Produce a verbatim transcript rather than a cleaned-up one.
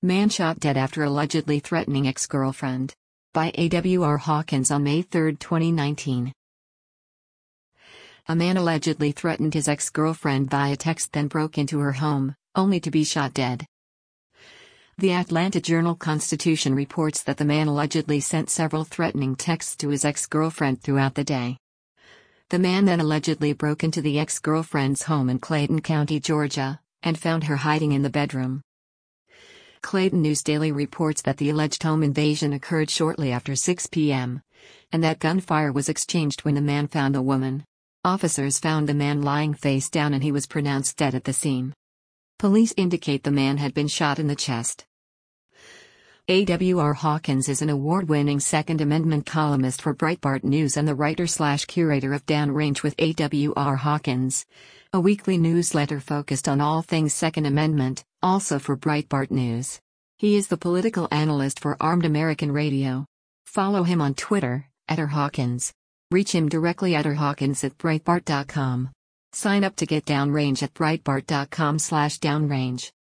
Man shot dead after allegedly threatening ex-girlfriend. By A W R Hawkins on May third, twenty nineteen. A man allegedly threatened his ex-girlfriend via text, then broke into her home, only to be shot dead. The Atlanta Journal-Constitution reports that the man allegedly sent several threatening texts to his ex-girlfriend throughout the day. The man then allegedly broke into the ex-girlfriend's home in Clayton County, Georgia, and found her hiding in the bedroom. Clayton News Daily reports that the alleged home invasion occurred shortly after six p m, and that gunfire was exchanged when the man found the woman. Officers found the man lying face down and he was pronounced dead at the scene. Police indicate the man had been shot in the chest. A W R Hawkins is an award-winning Second Amendment columnist for Breitbart News and the writer-slash-curator of Downrange with A W R Hawkins, a weekly newsletter focused on all things Second Amendment, also for Breitbart News. He is the political analyst for Armed American Radio. Follow him on Twitter, at r hawkins. Reach him directly at r hawkins at breitbart dot com. Sign up to get Downrange at breitbart dot com slash downrange.